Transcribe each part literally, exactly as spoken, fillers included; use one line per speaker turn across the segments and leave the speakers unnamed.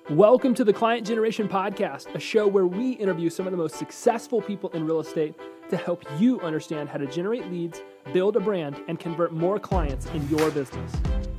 Welcome to the Client Generation Podcast, a show where we interview some of the most successful people in real estate to help you understand how to generate leads, build a brand, and convert more clients in your business.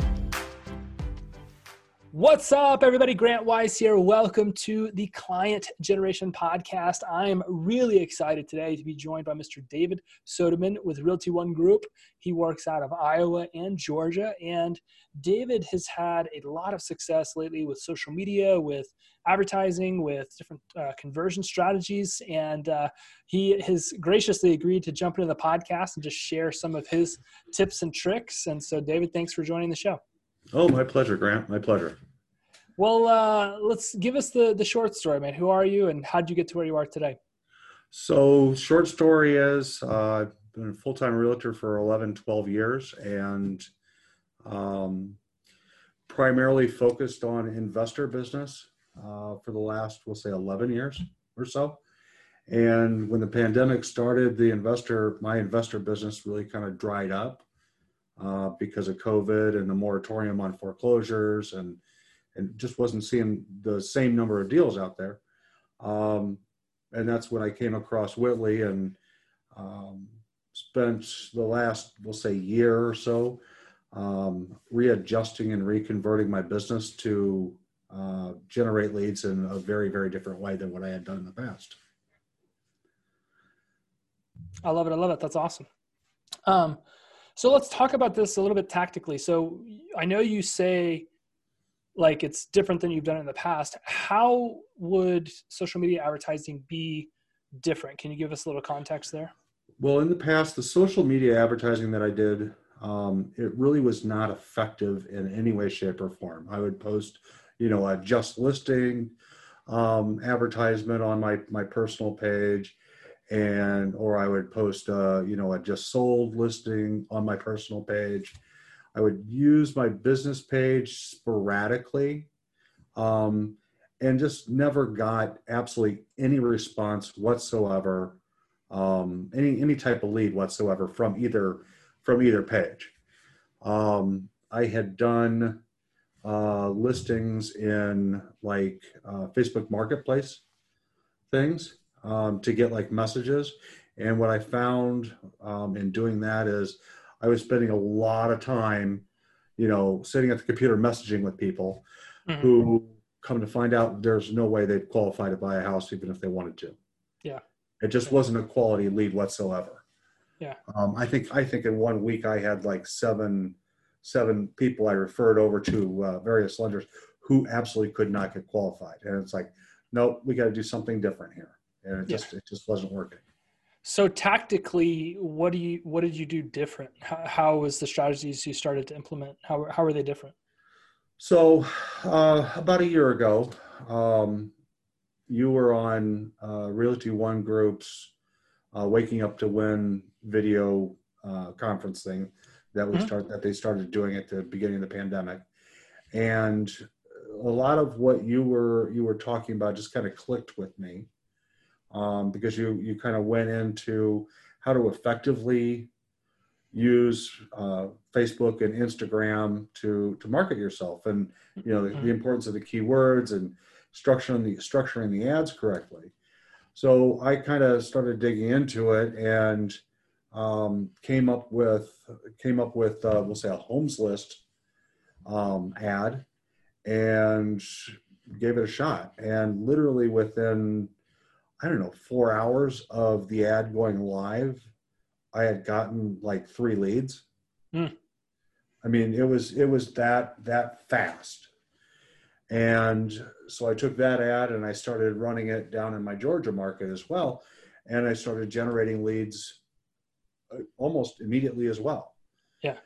What's up, everybody? Grant Weiss here. Welcome to the Client Generation Podcast. I'm really excited today to be joined by Mister David Sodeman with Realty One Group. He works out of Iowa and Georgia, and David has had a lot of success lately with social media, with advertising, with different uh, conversion strategies, and uh, he has graciously agreed to jump into the podcast and just share some of his tips and tricks. And so, David, thanks for joining the show.
Oh, my pleasure, Grant. My pleasure.
Well, uh, let's give us the, the short story, man. Who are you and how did you get to where you are today?
So short story is uh, I've been a full-time realtor for eleven, twelve years and um, primarily focused on investor business uh, for the last, we'll say eleven years or so. And when the pandemic started, the investor, my investor business really kind of dried up uh, because of COVID and the moratorium on foreclosures, and and just wasn't seeing the same number of deals out there. Um, and that's when I came across Whitley and um, spent the last, we'll say, year or so um, readjusting and reconverting my business to uh, generate leads in a very, very different way than what I had done in the past.
I love it. I love it. That's awesome. Um, so let's talk about this a little bit tactically. So I know you say, like, it's different than you've done in the past. How would social media advertising be different? Can you give us a little context there?
Well, in the past, the social media advertising that I did, um, it really was not effective in any way, shape, or form. I would post, you know, a just listing um, advertisement on my, my personal page, and or I would post, uh, you know, a just sold listing on my personal page. I would use my business page sporadically um, and just never got absolutely any response whatsoever, um, any any type of lead whatsoever from either from either page. Um, I had done uh, listings in like uh, Facebook Marketplace things um, to get like messages, and what I found um, in doing that is I was spending a lot of time, you know, sitting at the computer messaging with people mm-hmm. who come to find out there's no way they'd qualify to buy a house even if they wanted to.
Yeah.
It just
yeah.
wasn't a quality lead whatsoever.
Yeah.
Um, I think I think in one week I had like seven seven people I referred over to uh, various lenders who absolutely could not get qualified. And it's like, no, we got to do something different here. And it just yeah. it just wasn't working.
So tactically, what do you what did you do different? How, how was the strategies you started to implement? How how were they different?
So uh, about a year ago, um, you were on uh, Realty One Group's uh, Waking Up to Win video uh, conference thing that we mm-hmm. start that they started doing at the beginning of the pandemic, and a lot of what you were you were talking about just kind of clicked with me. Um, because you you kind of went into how to effectively use uh, Facebook and Instagram to to market yourself, and you know the, the importance of the keywords and structuring the structuring the ads correctly. So I kind of started digging into it and um, came up with came up with uh, we'll say a homes list um, ad and gave it a shot, and literally within I don't know, four hours of the ad going live, I had gotten like three leads. Mm. I mean, it was, it was that, that fast. And so I took that ad and I started running it down in my Georgia market as well. And I started generating leads almost immediately as well.
Yeah.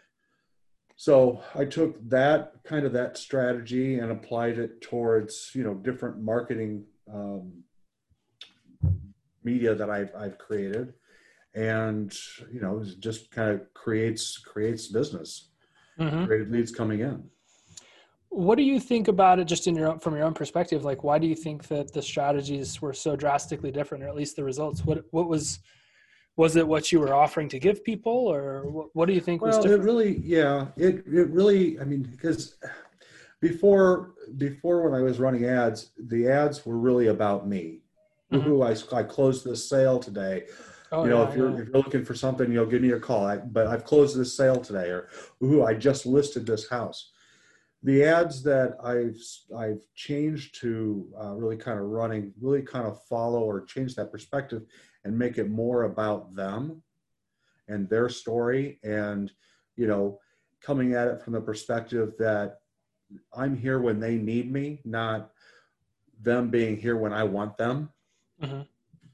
So I took that kind of that strategy and applied it towards, you know, different marketing um, media that I've, I've created, and, you know, it just kind of creates, creates business, mm-hmm. created leads coming in.
What do you think about it just in your own, from your own perspective? Like, why do you think that the strategies were so drastically different, or at least the results? What, what was, was it what you were offering to give people, or what, what do you think
well,
was different?
It really, yeah, it, it really, I mean, because before, before when I was running ads, the ads were really about me.
Mm-hmm.
Woohoo, I, I closed this sale today.
Oh,
you know,
yeah,
if you're,
yeah.
if you're looking for something, you know, give me a call. I, but I've closed this sale today, or woohoo, I just listed this house. The ads that I've, I've changed to uh, really kind of running, really kind of follow or change that perspective and make it more about them and their story, and, you know, coming at it from the perspective that I'm here when they need me, not them being here when I want them.
Mm-hmm.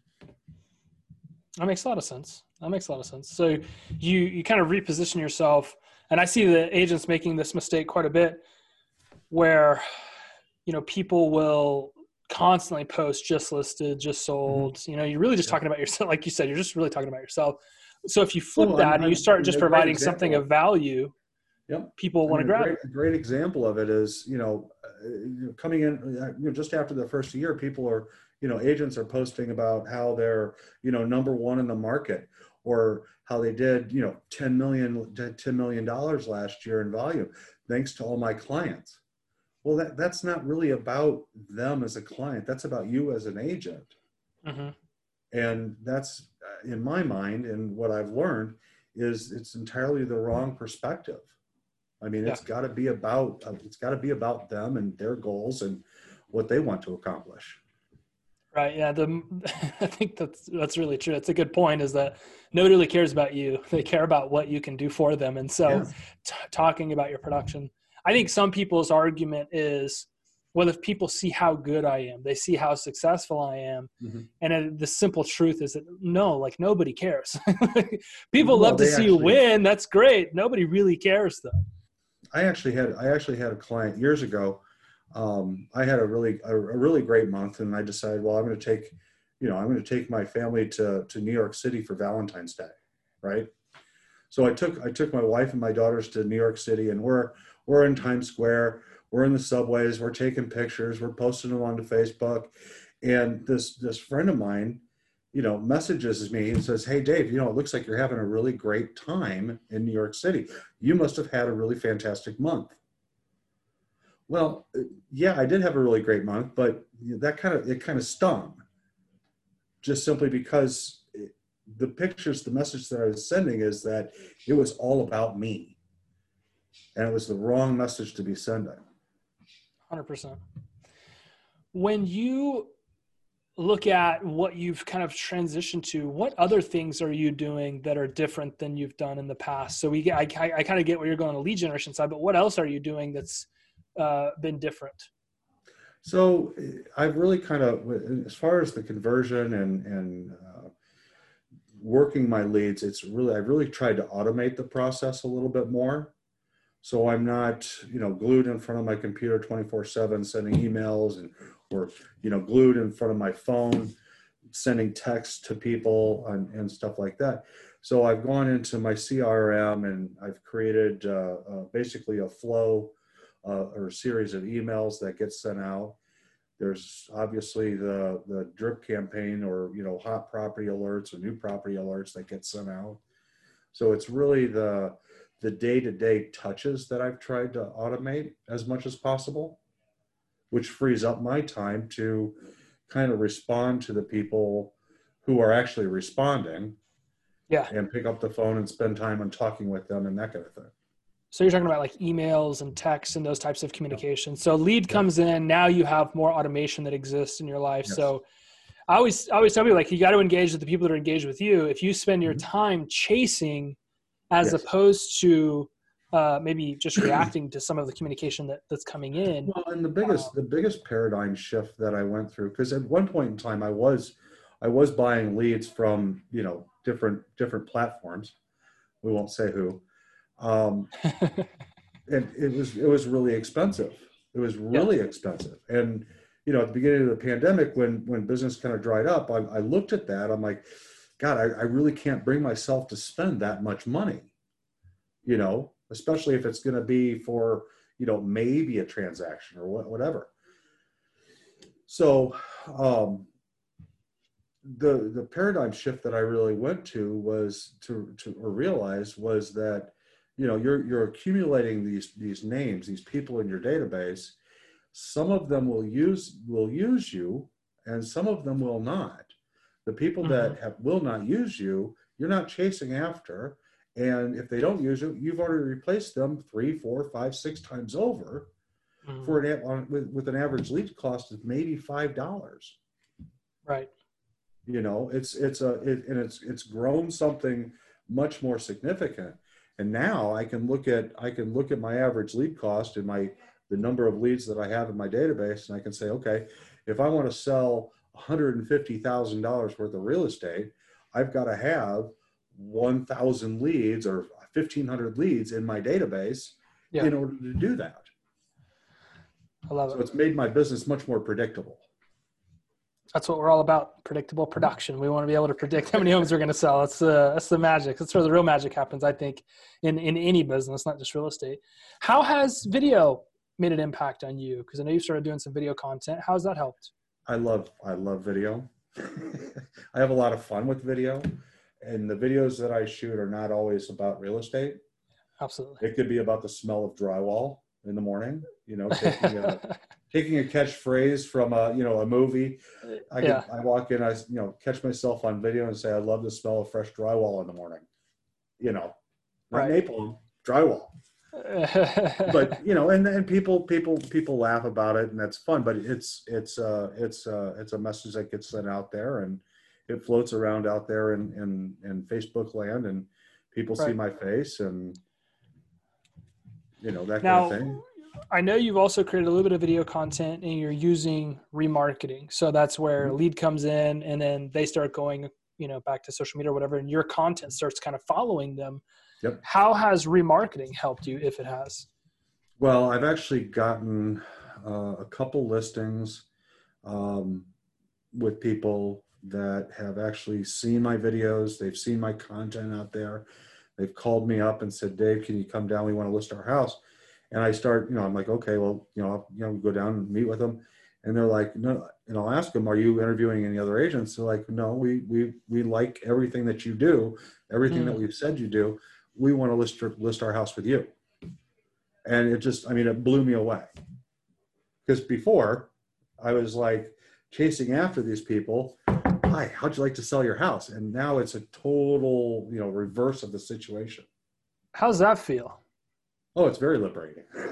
That makes a lot of sense. That makes a lot of sense. So you, you kind of reposition yourself, and I see the agents making this mistake quite a bit where, you know, people will constantly post just listed, just sold. Mm-hmm. You know, you're really just yeah. talking about yourself. Like you said, you're just really talking about yourself. So if you flip well, that I'm, and you start I'm, just providing something of value,
yep.
people want to grab
great,
it.
A great example of it is, you know, uh, coming in, you know, just after the first year, people are, you know, agents are posting about how they're, you know, number one in the market, or how they did, you know, ten million, ten million dollars last year in volume, thanks to all my clients. Well, that, that's not really about them as a client. That's about you as an agent. Mm-hmm. And that's, in my mind, and what I've learned is it's entirely the wrong perspective. I mean, yeah. it's got to be about, it's got to be about them and their goals and what they want to accomplish.
Right. Yeah. The, I think that's, that's really true. It's a good point, is that nobody really cares about you. They care about what you can do for them. And so yeah. t- talking about your production, I think some people's argument is, well, if people see how good I am, they see how successful I am. Mm-hmm. And the simple truth is that no, like nobody cares. People well, love to see actually, you win. That's great. Nobody really cares though.
I actually had, I actually had a client years ago. Um, I had a really, a, a really great month, and I decided, well, I'm going to take, you know, I'm going to take my family to, to New York City for Valentine's Day. Right. So I took, I took my wife and my daughters to New York City, and we're, we're in Times Square. We're in the subways. We're taking pictures. We're posting them onto Facebook. And this, this friend of mine, you know, messages me and says, hey, Dave, you know, it looks like you're having a really great time in New York City. You must have had a really fantastic month. Well, yeah, I did have a really great month, but that kind of, it kind of stung, just simply because it, the pictures, the message that I was sending is that it was all about me. And it was the wrong message to be sending.
one hundred percent. When you look at what you've kind of transitioned to, what other things are you doing that are different than you've done in the past? So we get, I, I, I kind of get where you're going on the lead generation side, but what else are you doing that's uh, been different?
So I've really kind of, as far as the conversion and, and uh, working my leads, it's really, I've really tried to automate the process a little bit more. So I'm not, you know, glued in front of my computer twenty-four seven sending emails, and or, you know, glued in front of my phone sending texts to people and, and stuff like that. So I've gone into my C R M, and I've created uh, uh, basically a flow uh, or a series of emails that get sent out. There's obviously the, the drip campaign, or, you know, hot property alerts or new property alerts that get sent out. So it's really the the day-to-day touches that I've tried to automate as much as possible, which frees up my time to kind of respond to the people who are actually responding.
Yeah.
And pick up the phone and spend time on talking with them and that kind of thing.
So you're talking about like emails and texts and those types of communication. So lead comes in, now you have more automation that exists in your life. Yes. So I always, I always tell people, like, you got to engage with the people that are engaged with you. If you spend your mm-hmm. time chasing as yes. opposed to uh, maybe just reacting to some of the communication that, that's coming in.
Well, and the biggest, um, the biggest paradigm shift that I went through, because at one point in time I was, I was buying leads from, you know, different, different platforms. We won't say who. Um, and it was, it was really expensive. It was really yeah. expensive. And, you know, at the beginning of the pandemic, when, when business kind of dried up, I, I looked at that. I'm like, God, I, I really can't bring myself to spend that much money, you know, especially if it's going to be for, you know, maybe a transaction or what, whatever. So um, the the paradigm shift that I really went to was to, to or realized was that, you know, you're, you're accumulating these, these names, these people in your database. Some of them will use, will use you, and some of them will not. The people
Mm-hmm.
that have, will not use you, you're not chasing after. And if they don't use you, you've already replaced them three, four, five, six times over
Mm-hmm.
for an, on, with, with an average lead cost of maybe five dollars.
Right.
You know, it's, it's a, it, and it's, it's grown something much more significant. And now I can look at, I can look at my average lead cost and my, the number of leads that I have in my database. And I can say, okay, if I want to sell one hundred fifty thousand dollars worth of real estate, I've got to have one thousand leads or fifteen hundred leads in my database
Yeah.
in order to do that.
I love
So
it.
it's made my business much more predictable.
That's what we're all about. Predictable production. We want to be able to predict how many homes we're going to sell. That's uh, that's the magic. That's where the real magic happens, I think, in, in any business, not just real estate. How has video made an impact on you? Because I know you started doing some video content. How has that helped?
I love, I love video. I have a lot of fun with video, and the videos that I shoot are not always about real estate.
Absolutely.
It could be about the smell of drywall in the morning, you know, taking a, taking a catchphrase from a, you know, a movie. I could,
Yeah.
I walk in, I, you know, catch myself on video and say, I love the smell of fresh drywall in the morning, you know, not
Right.
napalm, drywall. But, you know, and, and people, people, people laugh about it, and that's fun, but it's, it's, uh, it's, uh, it's a message that gets sent out there, and it floats around out there in, in, in Facebook land, and people see
Right.
my face, and, you know, that
Now,
kind of thing.
I know you've also created a little bit of video content and you're using remarketing. So that's where a lead comes in and then they start going, you know, back to social media or whatever, and your content starts kind of following them.
Yep.
How has remarketing helped you, if it has?
Well, I've actually gotten uh, a couple listings um, with people that have actually seen my videos. They've seen my content out there. They've called me up and said, Dave, can you come down? We want to list our house. And I start, you know, I'm like, okay, well, you know, I'll, you know, go down and meet with them. And they're like, no, and I'll ask them, are you interviewing any other agents? They're like, no, we, we, we like everything that you do, everything mm. that we've said you do. We want to list, list our house with you. And it just, I mean, it blew me away. Because before I was like chasing after these people. Hi, how'd you like to sell your house? And now it's a total, you know, reverse of the situation.
How's that feel?
Oh, it's very liberating. you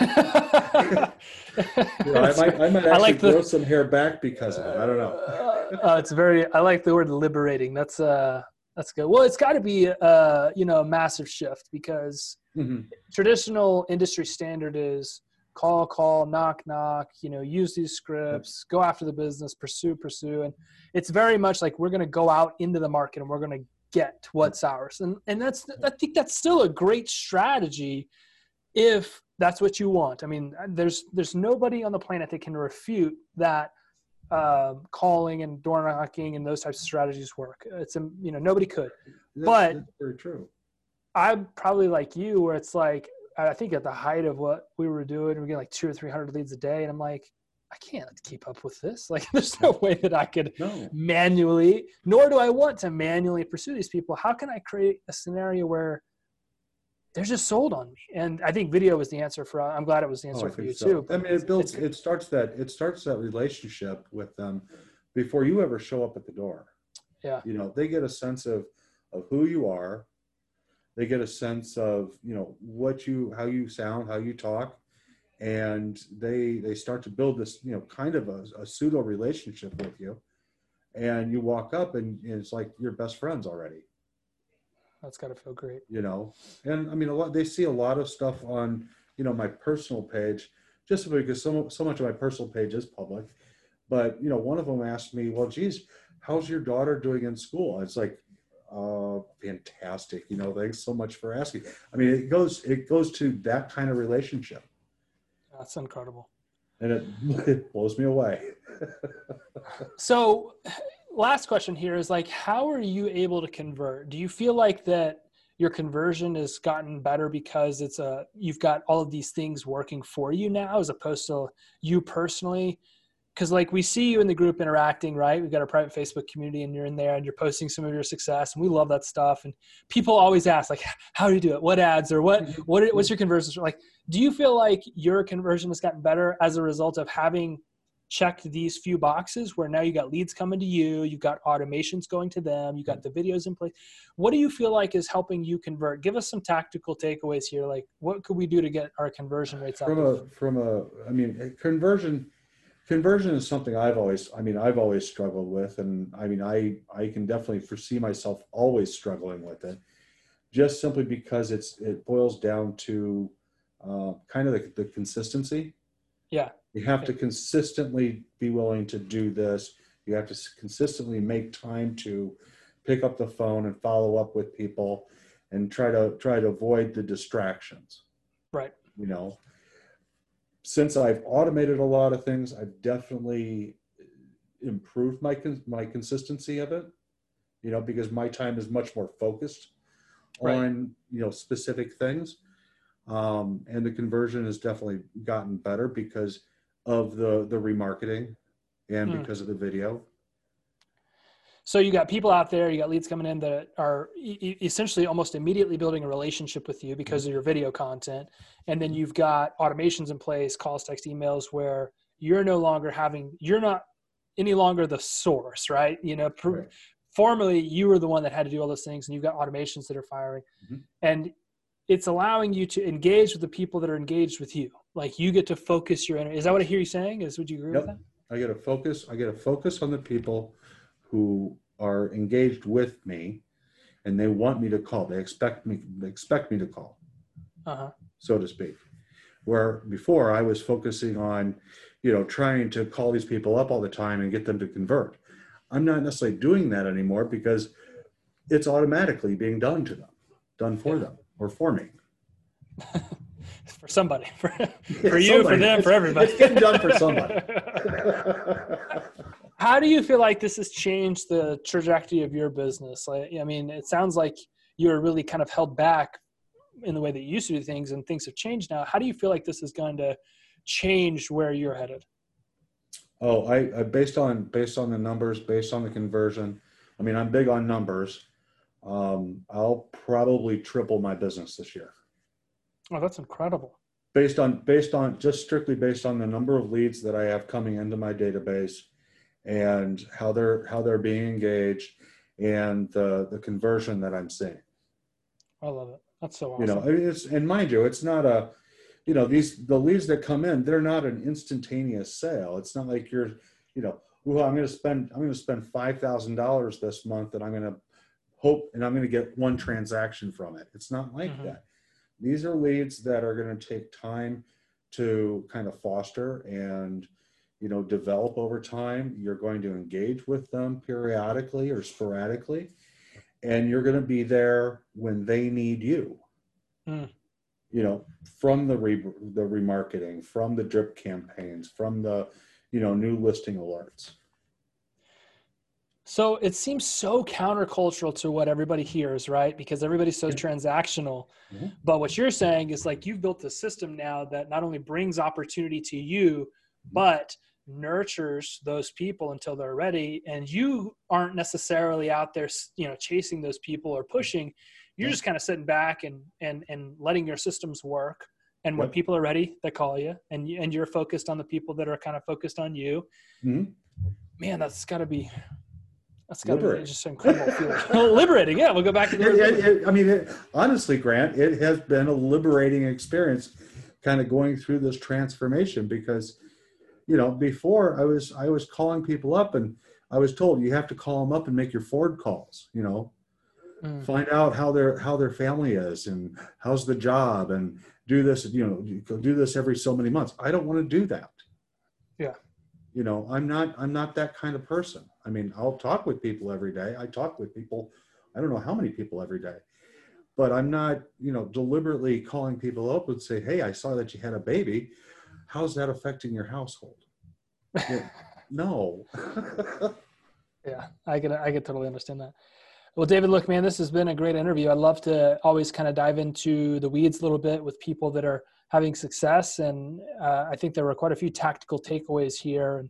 know, I might, I might actually I like the, grow some hair back because of it. I don't know.
uh, uh, it's very, I like the word liberating. That's uh, that's good. Well, it's got to be, uh, you know, a massive shift because mm-hmm. traditional industry standard is call, call, knock, knock, you know, use these scripts, go after the business, pursue, pursue. And it's very much like we're going to go out into the market and we're going to get what's ours. And and that's, I think that's still a great strategy if that's what you want. I mean, there's there's nobody on the planet that can refute that uh, calling and door knocking and those types of strategies work. It's, a, you know, nobody could.
That's,
but
that's very true.
I'm probably like you where it's like, I think at the height of what we were doing, we're getting like two or three hundred leads a day. And I'm like, I can't keep up with this. Like, there's no way that I could
no.
manually, nor do I want to manually pursue these people. How can I create a scenario where they're just sold on me? And I think video was the answer for, I'm glad it was the answer
oh,
for you
so.
too.
I mean, it builds, it starts that, it starts that relationship with them before you ever show up at the door.
Yeah.
You know, they get a sense of, of who you are. They get a sense of, you know, what you, how you sound, how you talk. And they, they start to build this, you know, kind of a, a pseudo relationship with you. And you walk up and, and it's like you're best friends already.
That's got to feel great.
You know, and I mean, a lot, they see a lot of stuff on, you know, my personal page, just because so, so much of my personal page is public. But, you know, one of them asked me, well, geez, how's your daughter doing in school? It's like, uh, fantastic. You know, thanks so much for asking. I mean, it goes, it goes to that kind of relationship.
That's incredible.
And it, it blows me away.
So last question here is like, how are you able to convert? Do you feel like that your conversion has gotten better because it's a, you've got all of these things working for you now, as opposed to you personally because like we see you in the group interacting, right? We've got a private Facebook community and you're in there and you're posting some of your success and we love that stuff. And people always ask like, how do you do it? What ads or what, what, what's your conversions? Like, do you feel like your conversion has gotten better as a result of having checked these few boxes where now you got leads coming to you, you've got automations going to them, you got the videos in place? What do you feel like is helping you convert? Give us some tactical takeaways here. Like what could we do to get our conversion rates up?
From a, from a, I mean, conversion, conversion is something I've always, I mean, I've always struggled with. And I mean, I, I can definitely foresee myself always struggling with it, just simply because it's, it boils down to uh, kind of the, the consistency.
Yeah.
You have to consistently be willing to do this. You have to consistently make time to pick up the phone and follow up with people and try to try to avoid the distractions.
Right.
You know, since I've automated a lot of things, I've definitely improved my my consistency of it, you know, because my time is much more focused
right.
on, you know, specific things. Um, and the conversion has definitely gotten better because of the, the remarketing and mm. because of the video.
So you got people out there, you got leads coming in that are e- essentially almost immediately building a relationship with you because of your video content. And then you've got automations in place, calls, text, emails, where you're no longer having, you're not any longer the source, right? You know, pr-
right.
formerly you were the one that had to do all those things and you've got automations that are firing. Mm-hmm. And it's allowing you to engage with the people that are engaged with you. Like you get to focus your energy. Is that what I hear you saying? Is would you agree
yep.
with that?
I get to focus. I get to focus on the people who are engaged with me, and they want me to call. They expect me. They expect me to call, uh-huh. so to speak. Where before I was focusing on, you know, trying to call these people up all the time and get them to convert. I'm not necessarily doing that anymore because it's automatically being done to them, done for yeah. them or for me.
For somebody, for,
yeah,
for you,
somebody.
for them,
it's,
for everybody.
It's getting done for somebody.
How do you feel like this has changed the trajectory of your business? Like, I mean, it sounds like you're really kind of held back in the way that you used to do things and things have changed now. How do you feel like this is going to change where you're headed?
Oh, I, I based on, based on the numbers, based on the conversion. I mean, I'm big on numbers. Um, I'll probably triple my business this year.
Oh, that's incredible.
Based on, based on, just strictly based on the number of leads that I have coming into my database and how they're, how they're being engaged and the, the conversion that I'm seeing.
I love it. That's so awesome.
You know, I mean, it's, and mind you, it's not a, you know, these, the leads that come in, they're not an instantaneous sale. It's not like you're, you know, well, I'm going to spend, I'm going to spend five thousand dollars this month and I'm going to hope, and I'm going to get one transaction from it. It's not like mm-hmm. that. These are leads that are going to take time to kind of foster and, you know, develop over time. You're going to engage with them periodically or sporadically, and you're going to be there when they need you. Mm. You know, from the re- the remarketing, from the drip campaigns, from the, you know, new listing alerts.
So it seems so countercultural to what everybody hears, right? Because everybody's so transactional. Mm-hmm. But what you're saying is like you've built a system now that not only brings opportunity to you, but nurtures those people until they're ready. And you aren't necessarily out there, you know, chasing those people or pushing. You're just kind of sitting back and and and letting your systems work. And when yep. people are ready, they call you, and you, and you're focused on the people that are kind of focused on you. Mm-hmm. Man, that's got to be that's got to be just incredible feeling. Liberating, yeah. We'll go back to the.
It, it, it, I mean, it, honestly, Grant, it has been a liberating experience, kind of going through this transformation because, you know, before I was I was calling people up, and I was told you have to call them up and make your Ford calls, you know. Find out how their how their family is and how's the job and do this, you know, do this every so many months. I don't want to do that.
Yeah.
You know, I'm not I'm not that kind of person. I mean, I'll talk with people every day. I talk with people, I don't know how many people every day. But I'm not, you know, deliberately calling people up and say, "Hey, I saw that you had a baby. How's that affecting your household?" Yeah, no.
Yeah, I can I can totally understand that. Well, David, look, man, this has been a great interview. I'd love to always kind of dive into the weeds a little bit with people that are having success. And uh, I think there were quite a few tactical takeaways here. And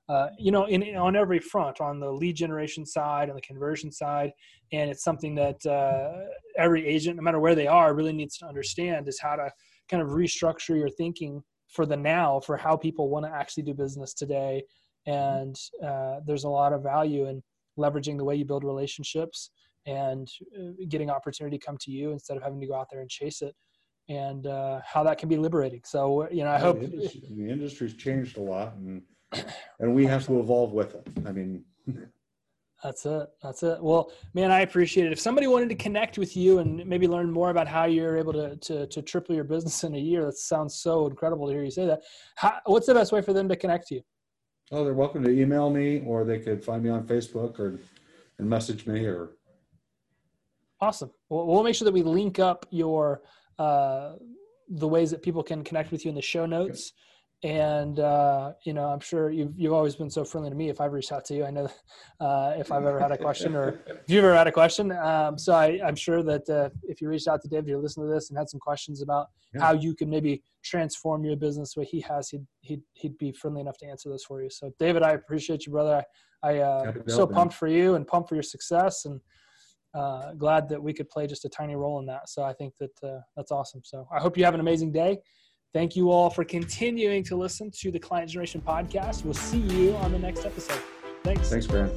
uh, you know, in, on every front, on the lead generation side, on the conversion side. And it's something that uh, every agent, no matter where they are, really needs to understand is how to kind of restructure your thinking for the now, for how people want to actually do business today. And uh, there's a lot of value in leveraging the way you build relationships and getting opportunity to come to you instead of having to go out there and chase it, and uh, how that can be liberating. So, you know, I
yeah,
hope
the, industry, the industry's changed a lot, and and we have to evolve with it. I mean,
that's it. That's it. Well, man, I appreciate it. If somebody wanted to connect with you and maybe learn more about how you're able to to, to triple your business in a year, that sounds so incredible to hear you say that. How, what's the best way for them to connect to you?
Oh, they're welcome to email me, or they could find me on Facebook or and message me. Or
awesome. Well, we'll make sure that we link up your uh, the ways that people can connect with you in the show notes. And, uh, you know, I'm sure you've, you've always been so friendly to me if I've reached out to you. I know uh, if I've ever had a question or if you've ever had a question. Um, so I, I'm sure that uh, if you reached out to David, you're listening to this and had some questions about yeah. how you can maybe transform your business the way he has, he'd, he'd, he'd be friendly enough to answer those for you. So David, I appreciate you, brother. I, I uh, am so pumped for you and pumped for your success, and uh, glad that we could play just a tiny role in that. So I think that uh, that's awesome. So I hope you have an amazing day. Thank you all for continuing to listen to the Client Generation Podcast. We'll see you on the next episode. Thanks.
Thanks, Grant.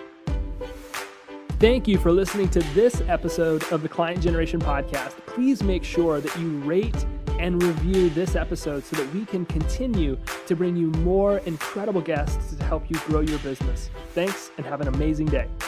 Thank you for listening to this episode of the Client Generation Podcast. Please make sure that you rate and review this episode so that we can continue to bring you more incredible guests to help you grow your business. Thanks, and have an amazing day.